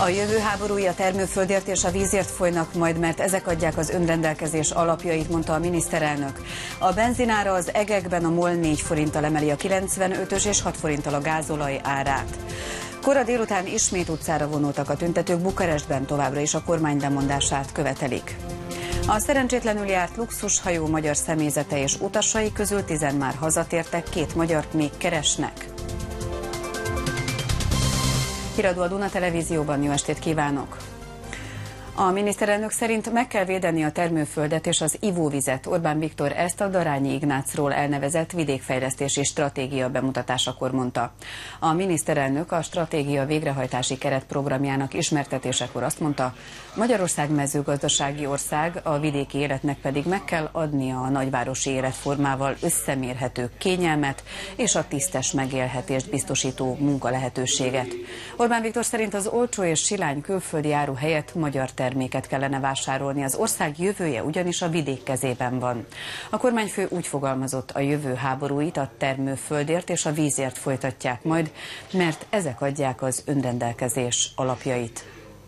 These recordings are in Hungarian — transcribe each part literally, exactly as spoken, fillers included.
A jövő háborúi a termőföldért és a vízért folynak majd, mert ezek adják az önrendelkezés alapjait, mondta a miniszterelnök. A benzinára az egekben a MOL négy forinttal emeli a kilencvenötös és hat forinttal a gázolaj árát. Kora délután ismét utcára vonultak a tüntetők, Bukarestben továbbra is a kormány lemondását követelik. A szerencsétlenül járt luxushajó magyar személyzete és utasai közül tizen már hazatértek, két magyart még keresnek. Híradó a Duna Televízióban, jó estét kívánok! A miniszterelnök szerint meg kell védeni a termőföldet és az ivóvizet. Orbán Viktor ezt a Darányi Ignácról elnevezett vidékfejlesztési stratégia bemutatásakor mondta. A miniszterelnök a stratégia végrehajtási keretprogramjának ismertetésekor azt mondta, Magyarország mezőgazdasági ország, a vidéki életnek pedig meg kell adnia a nagyvárosi életformával összemérhető kényelmet és a tisztes megélhetést biztosító munkalehetőséget. Orbán Viktor szerint az olcsó és silány külföldi áru helyett magyar terméket kellene vásárolni, az ország jövője ugyanis a vidék kezében van. A kormányfő úgy fogalmazott, a jövő háborúit a termőföldért és a vízért folytatják majd, mert ezek adják az önrendelkezés alapjait.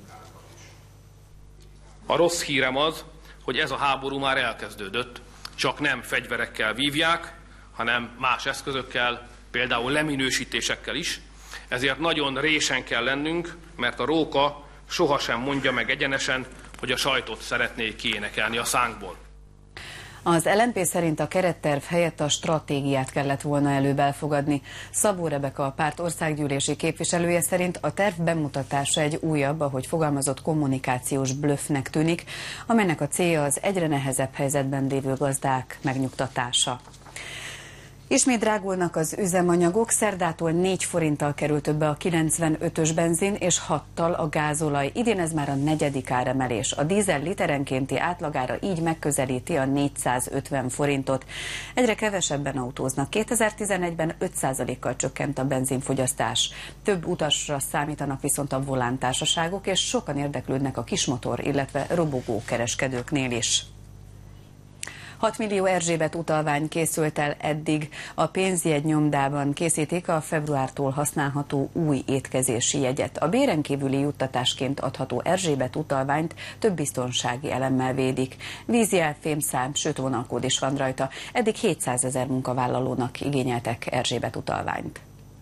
A rossz hírem az, hogy ez a háború már elkezdődött, csak nem fegyverekkel vívják, hanem más eszközökkel, például leminősítésekkel is. Ezért nagyon résen kell lennünk, mert a róka sohasem mondja meg egyenesen, hogy a sajtot szeretné kiénekelni a szánkból. Az el en pé szerint a keretterv helyett a stratégiát kellett volna előbb elfogadni. Szabó Rebeka, a párt országgyűlési képviselője szerint a terv bemutatása egy újabb, ahogy fogalmazott, kommunikációs blöffnek tűnik, amelynek a célja az egyre nehezebb helyzetben lévő gazdák megnyugtatása. Ismét drágulnak az üzemanyagok, szerdától négy forinttal került többe a kilencvenötös benzin és hattal a gázolaj. Idén ez már a negyedik áremelés. A dízel literenkénti átlagára így megközelíti a négyszázötven forintot. Egyre kevesebben autóznak. kétezer-tizenegyben öt százalékkal csökkent a benzinfogyasztás. Több utasra számítanak viszont a volántársaságok, és sokan érdeklődnek a kismotor, illetve robogó kereskedőknél is. hat millió Erzsébet utalvány készült el eddig. A pénzjegy nyomdában készítik a februártól használható új étkezési jegyet. A béren kívüli juttatásként adható Erzsébet utalványt több biztonsági elemmel védik. Vízjel, fémszám, sőt vonalkód is van rajta. Eddig hétszázezer munkavállalónak igényeltek Erzsébet utalványt.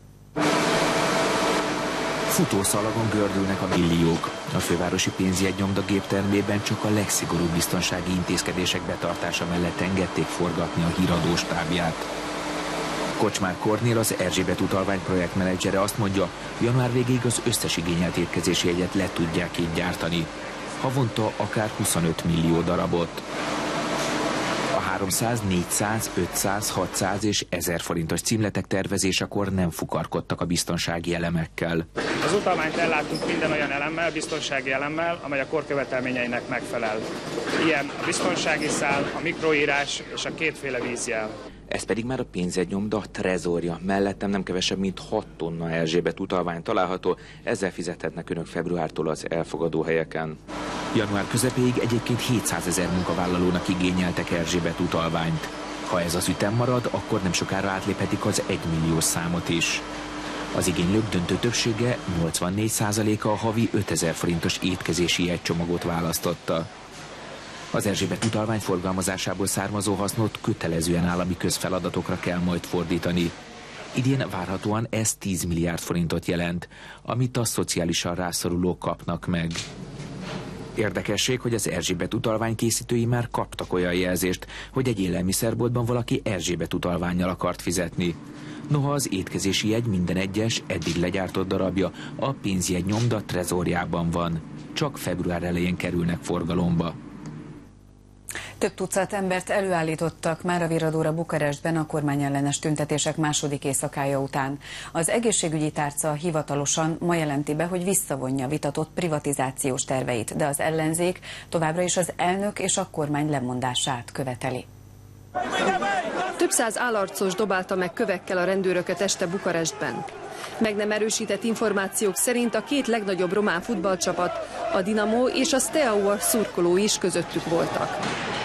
Futószalagon gördülnek a milliók. A fővárosi pénzjegynyomda géptermében csak a legszigorúbb biztonsági intézkedések betartása mellett engedték forgatni a híradó stábját. Kocsmár Kornél, az Erzsébet utalvány projektmenedzsere azt mondja, január végéig az összes igényelt étkezési jegyet le tudják így gyártani. Havonta akár huszonöt millió darabot. A háromszáz, négyszáz, ötszáz, hatszáz és ezer forintos címletek tervezésekor nem fukarkodtak a biztonsági elemekkel. Az utalványt elláttunk minden olyan elemmel, biztonsági elemmel, amely a korkövetelményeinek megfelel. Ilyen a biztonsági szál, a mikroírás és a kétféle vízjel. Ez pedig már a pénzjegynyomda trezorja. Mellettem nem kevesebb, mint hat tonna Erzsébet utalvány található, ezzel fizethetnek önök februártól az elfogadó helyeken. Január közepéig egyébként hétszázezer munkavállalónak igényeltek Erzsébet utalványt. Ha ez az ütem marad, akkor nem sokára átléphetik az egymilliós számot is. Az igénylők döntő többsége, nyolcvannégy százaléka a havi ötezer forintos étkezési jegycsomagot választotta. Az Erzsébet utalvány forgalmazásából származó hasznot kötelezően állami közfeladatokra kell majd fordítani. Idén várhatóan ez tíz milliárd forintot jelent, amit a szociálisan rászorulók kapnak meg. Érdekesség, hogy az Erzsébet utalvány készítői már kaptak olyan jelzést, hogy egy élelmiszerboltban valaki Erzsébet utalvánnyal akart fizetni. Noha az étkezési jegy minden egyes, eddig legyártott darabja a pénzjegynyomda trezorjában van. Csak február elején kerülnek forgalomba. Több tucat embert előállítottak már a Viradóra Bukarestben a kormányellenes tüntetések második éjszakája után. Az egészségügyi tárca hivatalosan ma jelenti be, hogy visszavonja vitatott privatizációs terveit, de az ellenzék továbbra is az elnök és a kormány lemondását követeli. Több száz állarcos dobálta meg kövekkel a rendőröket este Bukarestben. Meg nem erősített információk szerint a két legnagyobb román futballcsapat, a Dinamo és a Steaua szurkolói is közöttük voltak.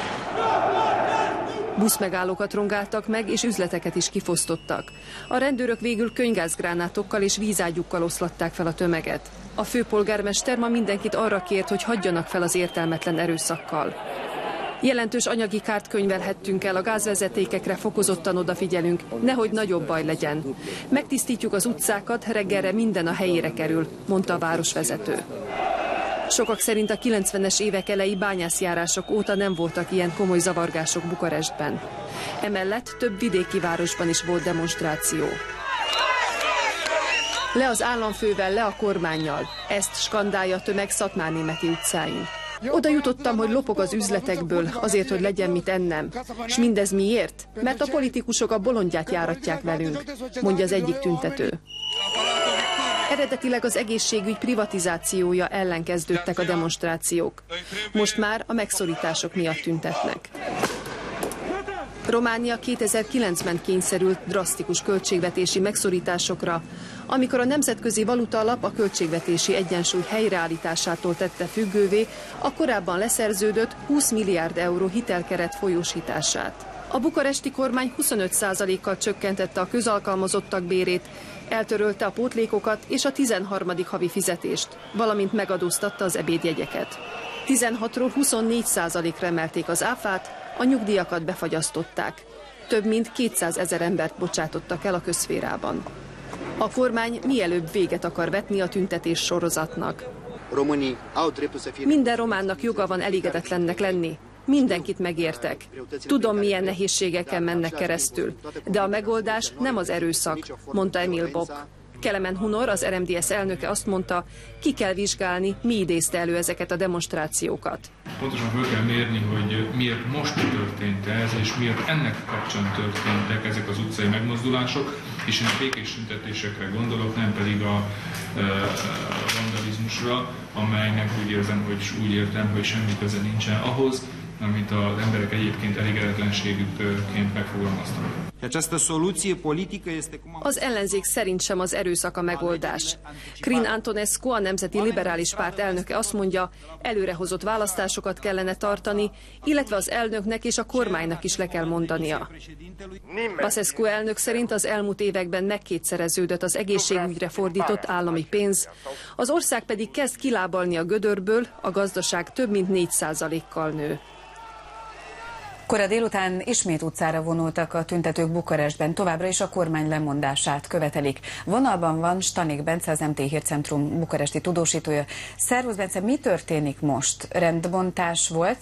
Buszmegállókat rongáltak meg, és üzleteket is kifosztottak. A rendőrök végül könygázgránátokkal és vízágyukkal oszlatták fel a tömeget. A főpolgármester ma mindenkit arra kért, hogy hagyjanak fel az értelmetlen erőszakkal. Jelentős anyagi kárt könyvelhettünk el, a gázvezetékekre fokozottan odafigyelünk, nehogy nagyobb baj legyen. Megtisztítjuk az utcákat, reggelre minden a helyére kerül, mondta a városvezető. Sokak szerint a kilencvenes évek elejé bányászjárások óta nem voltak ilyen komoly zavargások Bukarestben. Emellett több vidéki városban is volt demonstráció. Le az államfővel, le a kormánnyal. Ezt skandálja a tömeg Szatmárnémeti utcáin. Oda jutottam, hogy lopok az üzletekből, azért, hogy legyen mit ennem. És mindez miért? Mert a politikusok a bolondját járatják velünk, mondja az egyik tüntető. Eredetileg az egészségügy privatizációja ellen kezdődtek a demonstrációk. Most már a megszorítások miatt tüntetnek. Románia kétezer-kilencben kényszerült drasztikus költségvetési megszorításokra, amikor a Nemzetközi Valutaalap a költségvetési egyensúly helyreállításától tette függővé a korábban leszerződött húsz milliárd euró hitelkeret folyósítását. A bukaresti kormány huszonöt százalékkal csökkentette a közalkalmazottak bérét, eltörölte a pótlékokat és a tizenharmadik havi fizetést, valamint megadóztatta az ebédjegyeket. tizenhatról huszonnégy százalékra emelték az áfát, a nyugdíjakat befagyasztották. Több mint kétszázezer embert bocsátottak el a közszférában. A kormány mielőbb véget akar vetni a tüntetés sorozatnak. Minden románnak joga van elégedetlennek lenni. Mindenkit megértek. Tudom, milyen nehézségeken mennek keresztül, de a megoldás nem az erőszak, mondta Emil Bok. Kelemen Hunor, az er em dé es elnöke azt mondta, ki kell vizsgálni, mi idézte elő ezeket a demonstrációkat. Pontosan föl kell mérni, hogy miért most történt ez, és miért ennek kapcsán történtek ezek az utcai megmozdulások, és én a békés tüntetésekre gondolok, nem pedig a, a vandalizmusra, amelynek úgy érzem, hogy úgy értem, hogy semmi köze nincsen ahhoz, amit az emberek egyébként elégedetlenségükként megfogalmaztak. Az ellenzék szerint sem az erőszak a megoldás. Crin Antonescu, a Nemzeti Liberális Párt elnöke azt mondja, előrehozott választásokat kellene tartani, illetve az elnöknek és a kormánynak is le kell mondania. Basescu elnök szerint az elmúlt években megkétszereződött az egészségügyre fordított állami pénz, az ország pedig kezd kilábalni a gödörből, a gazdaság több mint négy százalékkal nő. Kora délután ismét utcára vonultak a tüntetők Bukarestben, továbbra is a kormány lemondását követelik. Vonalban van Stanik Bence, az em té Hírcentrum bukaresti tudósítója. Szervusz Bence, mi történik most? Rendbontás volt?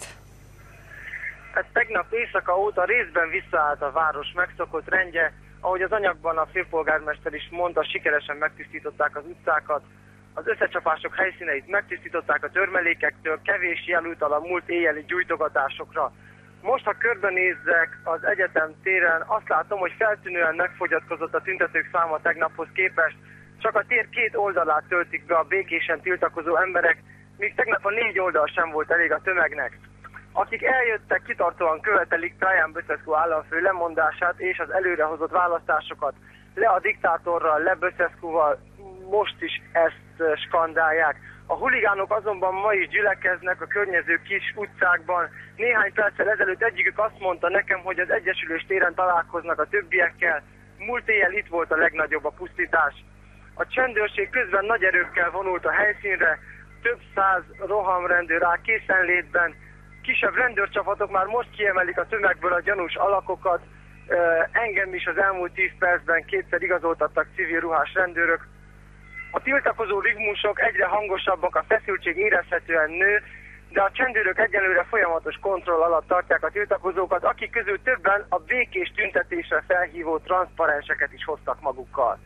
Hát tegnap éjszaka óta részben visszaállt a város megszokott rendje. Ahogy az anyagban a főpolgármester is mondta, sikeresen megtisztították az utcákat. Az összecsapások helyszíneit megtisztították a törmelékektől, kevés jel utal a múlt éjjeli gyújtogatásokra. Most, ha körbenézzek az egyetem téren, azt látom, hogy feltűnően megfogyatkozott a tüntetők száma tegnaphoz képest. Csak a tér két oldalát töltik be a békésen tiltakozó emberek, míg tegnap a négy oldal sem volt elég a tömegnek. Akik eljöttek, kitartóan követelik Traian Băsescu államfő lemondását és az előrehozott választásokat. Le a diktátorral, le Băsescuval, most is ezt skandálják. A huligánok azonban ma is gyülekeznek a környező kis utcákban. Néhány perccel ezelőtt egyikük azt mondta nekem, hogy az Egyesülés téren találkoznak a többiekkel. Múlt éjjel itt volt a legnagyobb a pusztítás. A csendőrség közben nagy erőkkel vonult a helyszínre, több száz rohamrendőr áll készenlétben. Kisebb rendőrcsapatok már most kiemelik a tömegből a gyanús alakokat. Engem is az elmúlt tíz percben kétszer igazoltattak civil ruhás rendőrök. A tiltakozó rigmusok egyre hangosabbak, a feszültség érezhetően nő, de a csendőrök egyelőre folyamatos kontroll alatt tartják a tiltakozókat, akik közül többen a békés tüntetésre felhívó transzparenseket is hoztak magukkal.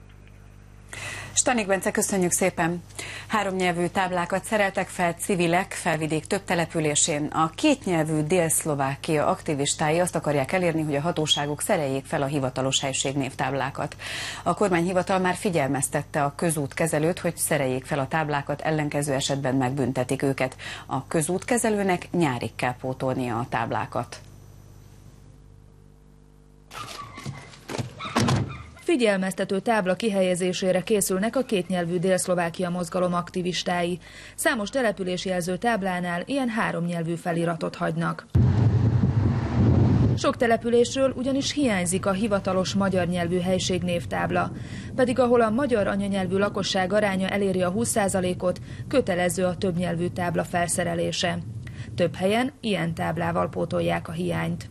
Stanik Bence, köszönjük szépen! Háromnyelvű táblákat szereltek fel civilek Felvidék több településén. A kétnyelvű Dél-Szlovákia aktivistái azt akarják elérni, hogy a hatóságok szereljék fel a hivatalos helységnévtáblákat. A kormányhivatal már figyelmeztette a közútkezelőt, hogy szereljék fel a táblákat, ellenkező esetben megbüntetik őket. A közútkezelőnek nyárig kell pótolnia a táblákat. Figyelmeztető tábla kihelyezésére készülnek a kétnyelvű Dél-Szlovákia mozgalom aktivistái. Számos településjelző táblánál ilyen háromnyelvű feliratot hagynak. Sok településről ugyanis hiányzik a hivatalos magyar nyelvű helységnévtábla, pedig ahol a magyar anyanyelvű lakosság aránya eléri a húsz százalékot, kötelező a többnyelvű tábla felszerelése. Több helyen ilyen táblával pótolják a hiányt.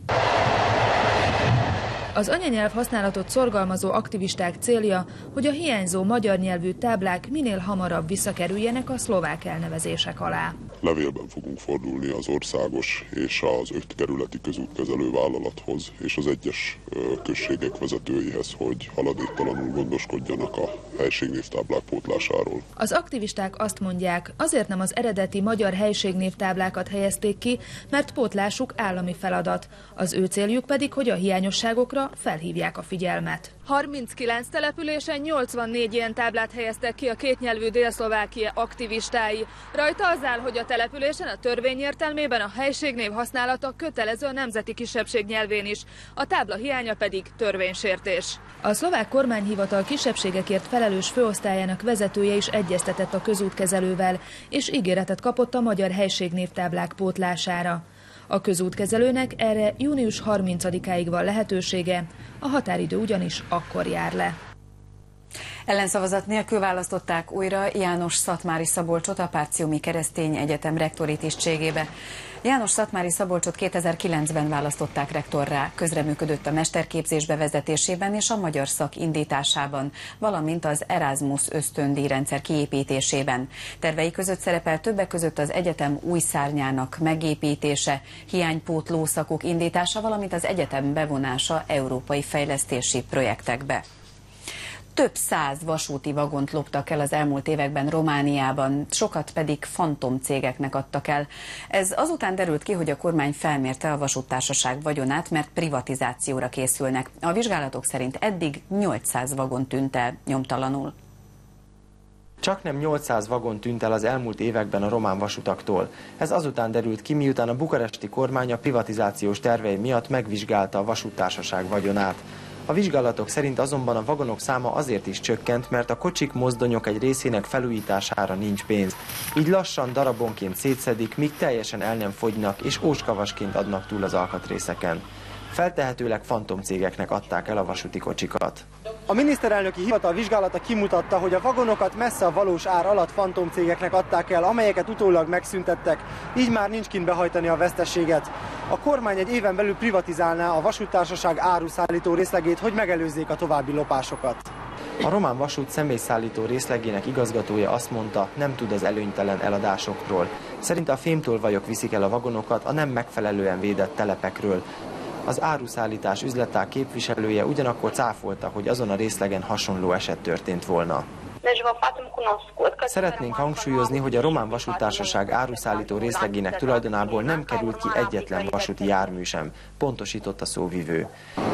Az anyanyelv használatot szorgalmazó aktivisták célja, hogy a hiányzó magyar nyelvű táblák minél hamarabb visszakerüljenek a szlovák elnevezések alá. Levélben fogunk fordulni az országos és az öt kerületi közútkezelő vállalathoz és az egyes községek vezetőihez, hogy haladéktalanul gondoskodjanak a helységnévtáblák pótlásáról. Az aktivisták azt mondják, azért nem az eredeti magyar helységnévtáblákat helyezték ki, mert pótlásuk állami feladat. Az ő céljuk pedig, hogy a hiányosságokra felhívják a figyelmet. harminckilenc településen nyolcvannégy ilyen táblát helyeztek ki a kétnyelvű Dél-Szlovákia aktivistái. Rajta az áll, hogy a településen a törvény értelmében a helységnév használata kötelező a nemzeti kisebbség nyelvén is, a tábla hiánya pedig törvénysértés. A szlovák kormányhivatal kisebbségekért felelős főosztályának vezetője is egyeztetett a közútkezelővel, és ígéretet kapott a magyar helységnévtáblák pótlására. A közútkezelőnek erre június harmincadikáig van lehetősége, a határidő ugyanis akkor jár le. Ellenszavazat nélkül választották újra János Szatmári Szabolcsot a Párciumi Keresztény Egyetem rektori tisztségébe. János Szatmári Szabolcsot kétezer-kilencben választották rektorrá, közreműködött a mesterképzés bevezetésében és a magyar szak indításában, valamint az Erasmus ösztöndíj rendszer kiépítésében. Tervei között szerepel többek között az egyetem új szárnyának megépítése, hiánypótló szakok indítása, valamint az egyetem bevonása európai fejlesztési projektekbe. Több száz vasúti vagont loptak el az elmúlt években Romániában, sokat pedig fantomcégeknek adtak el. Ez azután derült ki, hogy a kormány felmérte a vasúttársaság vagyonát, mert privatizációra készülnek. A vizsgálatok szerint eddig nyolcszáz vagon tűnt el nyomtalanul. Csaknem nyolcszáz vagon tűnt el az elmúlt években a román vasutaktól. Ez azután derült ki, miután a bukaresti kormány a privatizációs tervei miatt megvizsgálta a vasúttársaság vagyonát. A vizsgálatok szerint azonban a vagonok száma azért is csökkent, mert a kocsik, mozdonyok egy részének felújítására nincs pénz. Így lassan darabonként szétszedik, míg teljesen el nem fogynak és óskavasként adnak túl az alkatrészeken. Feltehetőleg fantomcégeknek adták el a vasúti kocsikat. A miniszterelnöki hivatal vizsgálata kimutatta, hogy a vagonokat messze a valós ár alatt fantomcégeknek adták el, amelyeket utólag megszüntettek, így már nincs kint behajtani a veszteséget. A kormány egy éven belül privatizálná a vasúttársaság áruszállító részlegét, hogy megelőzzék a további lopásokat. A román vasút személyszállító részlegének igazgatója azt mondta, nem tud az előnytelen eladásokról. Szerint a fémtolvajok viszik el a vagonokat a nem megfelelően védett telepekről. Az áruszállítás üzletág képviselője ugyanakkor cáfolta, hogy azon a részlegen hasonló eset történt volna. Szeretnénk hangsúlyozni, hogy a román vasúttársaság áruszállító részlegének tulajdonából nem került ki egyetlen vasúti jármű sem, pontosított a szóvivő.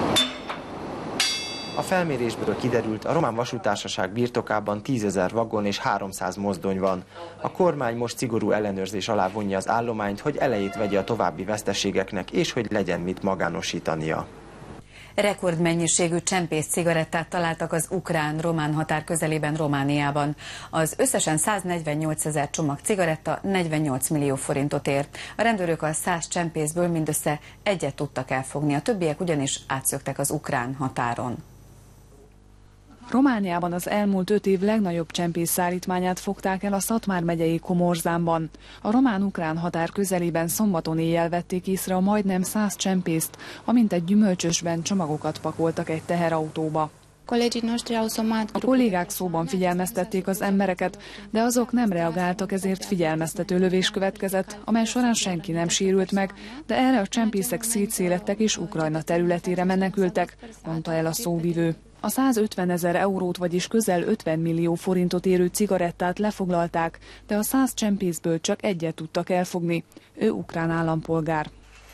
A felmérésből kiderült, a román vasúttársaság birtokában tízezer vagon és háromszáz mozdony van. A kormány most szigorú ellenőrzés alá vonja az állományt, hogy elejét vegye a további veszteségeknek, és hogy legyen mit magánosítania. Rekordmennyiségű csempész cigarettát találtak az ukrán-román határ közelében Romániában. Az összesen száznegyvennyolcezer csomag cigaretta negyvennyolc millió forintot ér. A rendőrök a száz csempészből mindössze egyet tudtak elfogni, a többiek ugyanis átszöktek az ukrán határon. Romániában az elmúlt öt év legnagyobb csempész szállítmányát fogták el a Szatmár megyei Komorzánban. A román-ukrán határ közelében szombaton éjjel vették észre a majdnem száz csempészt, amint egy gyümölcsösben csomagokat pakoltak egy teherautóba. A kollégák szóban figyelmeztették az embereket, de azok nem reagáltak, ezért figyelmeztető lövés következett, amely során senki nem sérült meg, de erre a csempészek szétszélettek és Ukrajna területére menekültek, mondta el a szóvivő. A százötven ezer eurót, vagyis közel ötven millió forintot érő cigarettát lefoglalták, de a száz csempészből csak egyet tudtak elfogni. Ő ukrán állampolgár.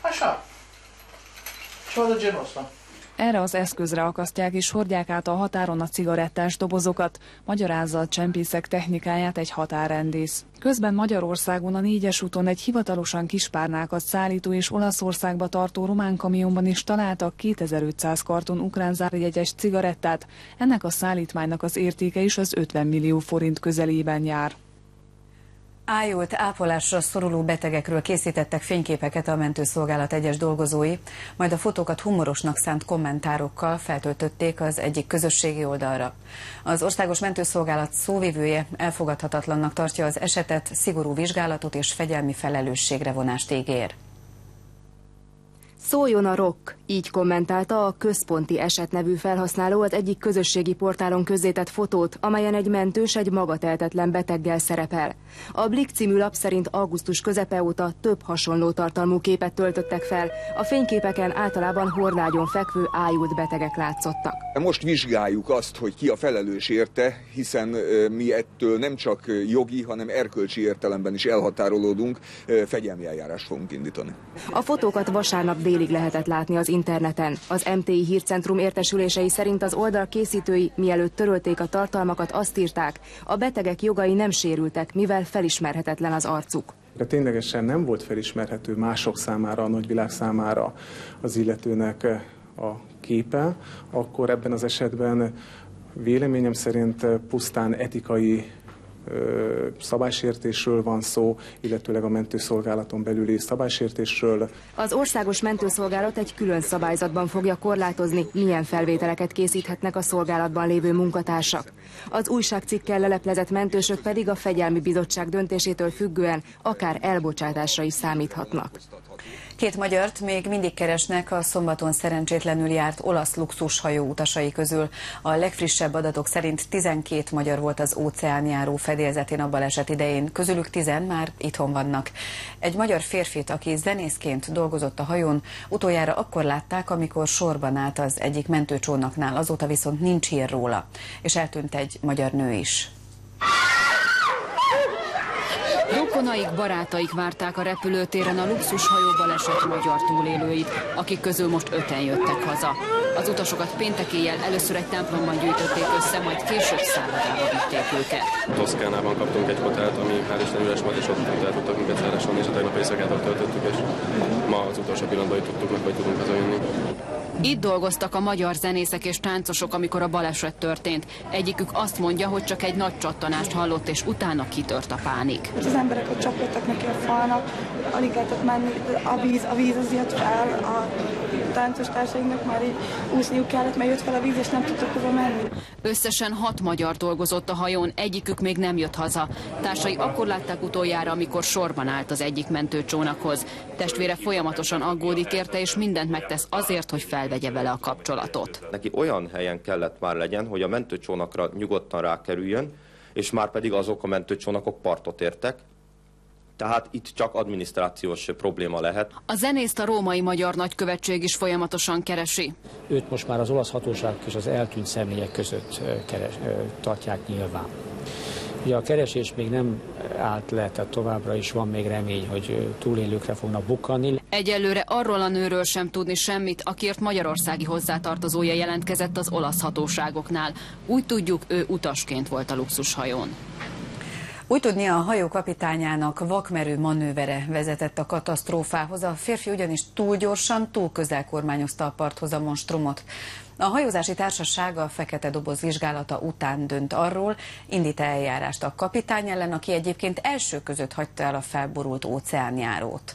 Erre az eszközre akasztják és hordják át a határon a cigarettás dobozokat, magyarázza a csempészek technikáját egy határrendész. Közben Magyarországon a négyes úton egy hivatalosan kispárnákat szállító és Olaszországba tartó román kamionban is találtak kétezer-ötszáz karton ukrán zárjegyes cigarettát, ennek a szállítmánynak az értéke is az ötven millió forint közelében jár. Ájult, ápolásra szoruló betegekről készítettek fényképeket a mentőszolgálat egyes dolgozói, majd a fotókat humorosnak szánt kommentárokkal feltöltötték az egyik közösségi oldalra. Az Országos Mentőszolgálat szóvivője elfogadhatatlannak tartja az esetet, szigorú vizsgálatot és fegyelmi felelősségre vonást ígér. Szóljon a rock, így kommentálta a Központi Eset nevű felhasználó az egyik közösségi portálon közzétett fotót, amelyen egy mentős egy magatehetetlen beteggel szerepel. A Blick című lap szerint augusztus közepe óta több hasonló tartalmú képet töltöttek fel. A fényképeken általában hordágyon fekvő ájult betegek látszottak. Most vizsgáljuk azt, hogy ki a felelős érte, hiszen mi ettől nem csak jogi, hanem erkölcsi értelemben is elhatárolódunk, fegyelmi eljárást fogunk indítani. A fotókat vasárnap délig lehetett látni az interneten. Az em té i Hírcentrum értesülései szerint az oldal készítői, mielőtt törölték a tartalmakat, azt írták, a betegek jogai nem sérültek, mivel felismerhetetlen az arcuk. De ténylegesen nem volt felismerhető mások számára, a nagyvilág számára az illetőnek a képe, akkor ebben az esetben véleményem szerint pusztán etikai szabálysértésről van szó, illetőleg a mentőszolgálaton belüli szabálysértésről. Az Országos Mentőszolgálat egy külön szabályzatban fogja korlátozni, milyen felvételeket készíthetnek a szolgálatban lévő munkatársak. Az újságcikkel leleplezett mentősök pedig a Fegyelmi Bizottság döntésétől függően akár elbocsátásra is számíthatnak. Két magyart még mindig keresnek a szombaton szerencsétlenül járt olasz luxushajó utasai közül. A legfrissebb adatok szerint tizenkét magyar volt az óceánjáró fedélzetén a baleset idején, közülük tizen már itthon vannak. Egy magyar férfit, aki zenészként dolgozott a hajón, utoljára akkor látták, amikor sorban állt az egyik mentőcsónaknál, azóta viszont nincs hír róla, és eltűnt egy magyar nő is. Rokonaik, barátaik várták a repülőtéren a luxushajó baleset magyar túlélőit, akik közül most öten jöttek haza. Az utasokat péntek éjjel először egy templomban gyűjtötték össze, majd később szállodába vitték őket. Toszkánában kaptunk egy hotelt, ami hál' Isten üres volt, és ott el tudtak minket szállásolni, és a tegnap éjszakát töltöttük, és ma az utolsó pillanatban tudtuk meg, hogy tudunk hazajönni. Itt dolgoztak a magyar zenészek és táncosok, amikor a baleset történt. Egyikük azt mondja, hogy csak egy nagy csattanást hallott, és utána kitört a pánik. Az emberek ott csapkodtak neki a falnak, alig lehetett menni, a víz, a víz az jött fel, a táncos társainknak már így úszniuk kellett, mert jött fel a víz, és nem tudtak hova menni. Összesen hat magyar dolgozott a hajón, egyikük még nem jött haza. Társai akkor látták utoljára, amikor sorban állt az egyik mentőcsónakhoz. Testvére folyamatosan aggódik érte, és mindent megtesz azért, hogy felvegye vele a kapcsolatot. Neki olyan helyen kellett már legyen, hogy a mentőcsónakra nyugodtan rákerüljön, és már pedig azok a mentőcsónakok partot értek. Tehát itt csak adminisztrációs probléma lehet. A zenészt a római magyar nagykövetség is folyamatosan keresi. Őt most már az olasz hatóságok és az eltűnt személyek között keres, tartják nyilván. Ugye a keresés még nem állt le, tehát továbbra is van még remény, hogy túlélőkre fognak bukkanni. Egyelőre arról a nőről sem tudni semmit, akiért magyarországi hozzátartozója jelentkezett az olasz hatóságoknál. Úgy tudjuk, ő utasként volt a luxushajón. Úgy tudni, a hajó kapitányának vakmerő manővere vezetett a katasztrófához. A férfi ugyanis túl gyorsan, túl közel kormányozta a parthoz a monstrumot. A hajózási társaság a fekete doboz vizsgálata után dönt arról, indít eljárást a kapitány ellen, aki egyébként első között hagyta el a felborult óceánjárót.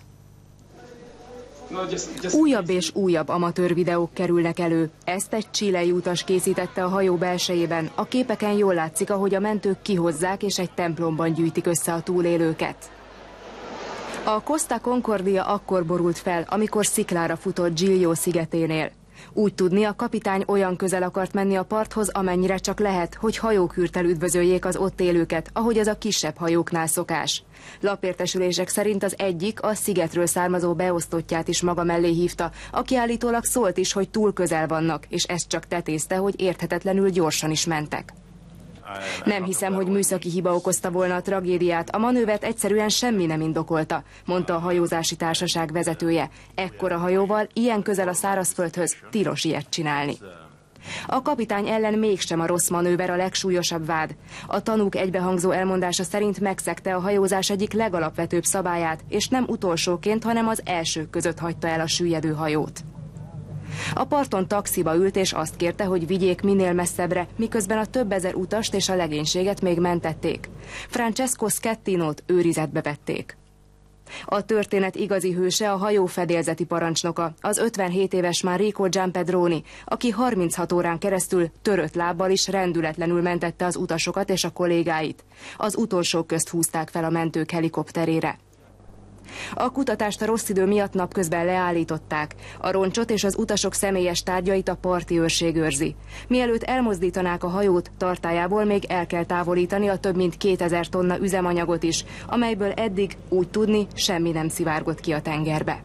Újabb és újabb amatőr videók kerülnek elő. Ezt egy chilei utas készítette a hajó belsejében. A képeken jól látszik, ahogy a mentők kihozzák és egy templomban gyűjtik össze a túlélőket. A Costa Concordia akkor borult fel, amikor sziklára futott Giglio szigeténél. Úgy tudni, a kapitány olyan közel akart menni a parthoz, amennyire csak lehet, hogy hajókürttel üdvözöljék az ott élőket, ahogy az a kisebb hajóknál szokás. Lapértesülések szerint az egyik a szigetről származó beosztottját is maga mellé hívta, aki állítólag szólt is, hogy túl közel vannak, és ezt csak tetézte, hogy érthetetlenül gyorsan is mentek. Nem hiszem, hogy műszaki hiba okozta volna a tragédiát, a manővert egyszerűen semmi nem indokolta, mondta a hajózási társaság vezetője. Ekkora hajóval, ilyen közel a szárazföldhöz tilos ilyet csinálni. A kapitány ellen mégsem a rossz manőver a legsúlyosabb vád. A tanúk egybehangzó elmondása szerint megszegte a hajózás egyik legalapvetőbb szabályát, és nem utolsóként, hanem az elsők között hagyta el a süllyedő hajót. A parton taxiba ült és azt kérte, hogy vigyék minél messzebbre, miközben a több ezer utast és a legénységet még mentették. Francesco Schettinót őrizetbe vették. A történet igazi hőse a hajó fedélzeti parancsnoka, az ötvenhét éves Manrico Giampedroni, aki harminchat órán keresztül törött lábbal is rendületlenül mentette az utasokat és a kollégáit. Az utolsók közt húzták fel a mentők helikopterére. A kutatást a rossz idő miatt napközben leállították. A roncsot és az utasok személyes tárgyait a parti őrség őrzi. Mielőtt elmozdítanák a hajót, tartályából még el kell távolítani a több mint kétezer tonna üzemanyagot is, amelyből eddig, úgy tudni, semmi nem szivárgott ki a tengerbe.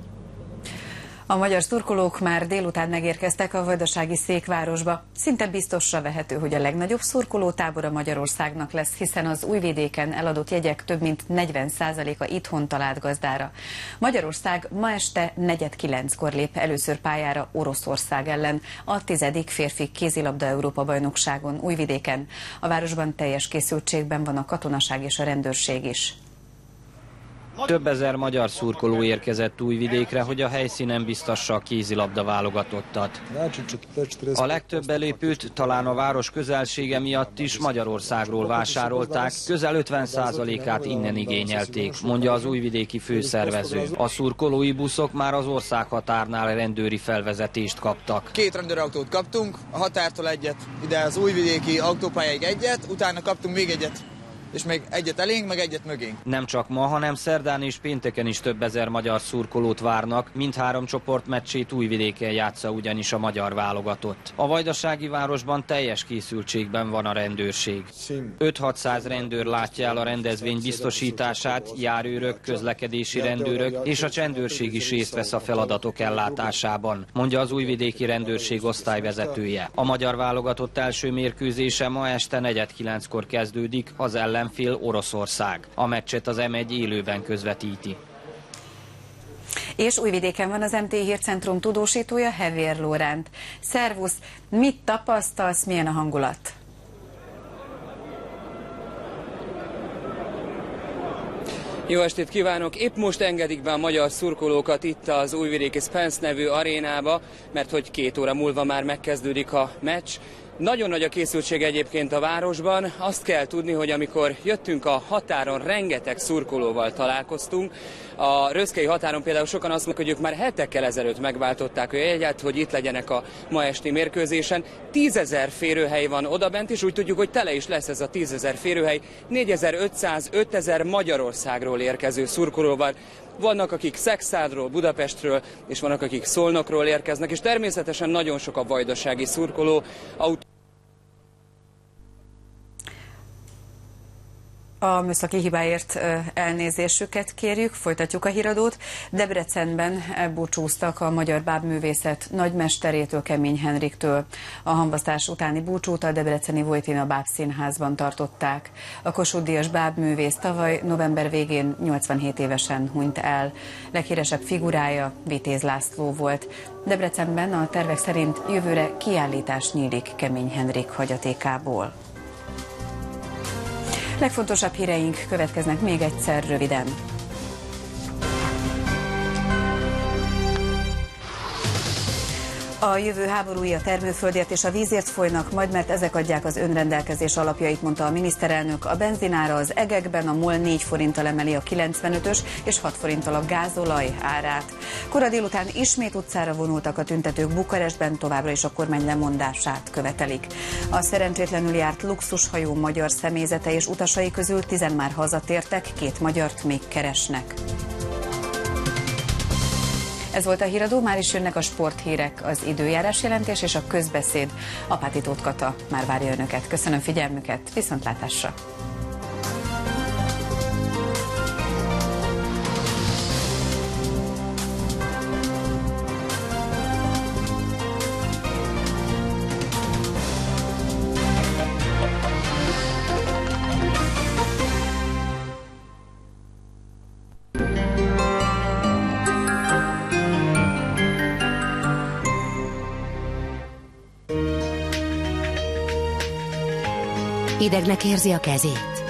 A magyar szurkolók már délután megérkeztek a vajdasági Székvárosba. Szinte biztosra vehető, hogy a legnagyobb szurkolótábora Magyarországnak lesz, hiszen az Újvidéken eladott jegyek több mint negyven százaléka itthon talált gazdára. Magyarország ma este negyed kilenckor lép először pályára Oroszország ellen, a tizedik férfi kézilabda Európa-bajnokságon Újvidéken. A városban teljes készültségben van a katonaság és a rendőrség is. Több ezer magyar szurkoló érkezett Újvidékre, hogy a helyszínen biztassa a kézilabda válogatottat. A legtöbb belépőt talán a város közelsége miatt is Magyarországról vásárolták, közel ötven százalékát innen igényelték, mondja az újvidéki főszervező. A szurkolói buszok már az országhatárnál rendőri felvezetést kaptak. Két rendőrautót kaptunk, a határtól egyet, ide az újvidéki autópályáig egyet, utána kaptunk még egyet. És még egyet elénk, meg egyet mögénk. Nem csak ma, hanem szerdán és pénteken is több ezer magyar szurkolót várnak, mindhárom csoport meccsét Újvidéken játsza ugyanis a magyar válogatott. A vajdasági városban teljes készültségben van a rendőrség. öt-hatszáz rendőr látja el a rendezvény biztosítását, járőrök, közlekedési rendőrök és a csendőrség is részt vesz a feladatok ellátásában, mondja az újvidéki rendőrség osztályvezetője. A magyar válogatott első mérkőzése ma este negyed kilenckor kezdődik, az ellen ellenfél Oroszország. A meccset az em egy élőben közvetíti. És Újvidéken van az em té Hírcentrum tudósítója, Hevér Lóránt. Szervusz, mit tapasztalsz, milyen a hangulat? Jó estét kívánok! Épp most engedik be a magyar szurkolókat itt az újvidéki Spence nevű arénába, mert hogy két óra múlva már megkezdődik a meccs. Nagyon nagy a készültség egyébként a városban. Azt kell tudni, hogy amikor jöttünk a határon, rengeteg szurkolóval találkoztunk. A röszkei határon például sokan azt mondják, hogy ők már hetekkel ezelőtt megváltották a jegyet, hogy itt legyenek a ma esti mérkőzésen. tízezer férőhely van odabent, és úgy tudjuk, hogy tele is lesz ez a tízezer férőhely. négyezer-ötszáz-ötezer Magyarországról érkező szurkolóval. Vannak, akik Szekszádról, Budapestről, és vannak, akik Szolnokról érkeznek, és természetesen nagyon sok a vajdasági szurkoló. Aut A műszaki hibáért elnézésüket kérjük, folytatjuk a híradót. Debrecenben elbúcsúztak a magyar bábművészet nagymesterétől, Kemény Henriktől. A hamvasztás utáni búcsút a debreceni Vojtina Bábszínházban tartották. A Kossuth-díjas bábművész tavaly november végén nyolcvanhét évesen hunyt el. Leghíresebb figurája Vitéz László volt. Debrecenben a tervek szerint jövőre kiállítás nyílik Kemény Henrik hagyatékából. Legfontosabb híreink következnek még egyszer röviden. A jövő háborúi a termőföldért és a vízért folynak majd, mert ezek adják az önrendelkezés alapjait, mondta a miniszterelnök. A benzinára az egekben a MOL négy forinttal emeli a kilencvenötös és hat forinttal a gázolaj árát. Kora délután ismét utcára vonultak a tüntetők Bukarestben, továbbra is a kormány lemondását követelik. A szerencsétlenül járt luxushajó magyar személyzete és utasai közül tizen már hazatértek, két magyart még keresnek. Ez volt a híradó, már is jönnek a sporthírek, az időjárás jelentés és a közbeszéd. Apáti Tóth Kata már várja önöket. Köszönöm figyelmüket, viszontlátásra! Idegnek érzi a kezét.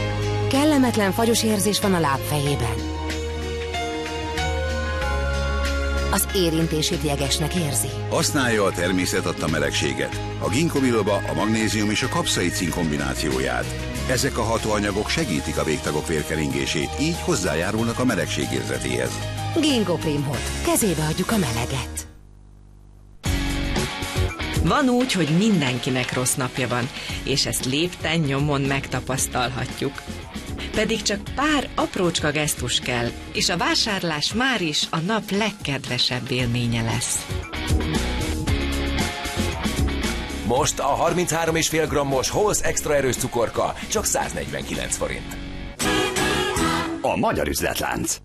Kellemetlen fagyos érzés van a lábfejében. az érintését jegesnek érzi. Használja a természet adta melegséget, a ginkgo biloba, a magnézium és a kapszaicin kombinációját. Ezek a hatóanyagok segítik a végtagok vérkeringését, így hozzájárulnak a melegség érzetéhez. Ginkgo Primhot. Kezébe adjuk a meleget. Van úgy, hogy mindenkinek rossz napja van, és ezt lépten nyomon megtapasztalhatjuk. Pedig csak pár aprócska gesztus kell, és a vásárlás már is a nap legkedvesebb élménye lesz. Most a harminchárom egész öt grammos Halls extra erős cukorka csak száznegyvenkilenc forint. A magyar üzletlánc.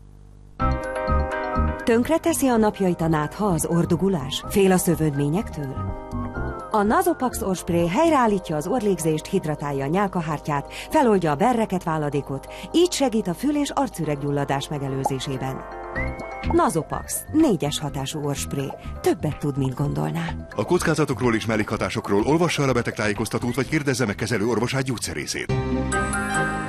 Tönkreteszi a napjait a nátha az ordugulás? Fél a szövődményektől? A Nasopax orrspray helyreállítja az orrlégzést, hidratálja a nyálkahártyát, feloldja a berreket, váladékot, így segít a fül- és arcüreggyulladás megelőzésében. Nasopax, négyes hatású orrspray. Többet tud, mint gondolná. A kockázatokról és mellékhatásokról olvassa el a betegtájékoztatót, vagy kérdezze meg kezelő orvosát, gyógyszerészét.